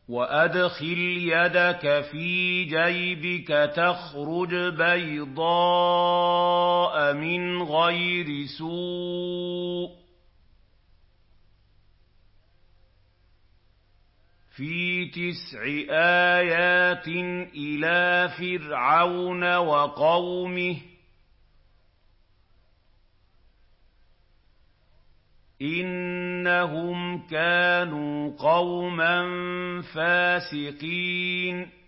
وَأَدْخِلْ يَدَكَ فِي جَيْبِكَ تَخْرُجْ بَيْضَاءَ مِنْ غَيْرِ سُوءٍ فِي 9 آيَاتٍ إِلَىٰ فِرْعَوْنَ وَقَوْمِهِ إِنَّهُمْ كَانُوا قَوْمًا فَاسِقِينَ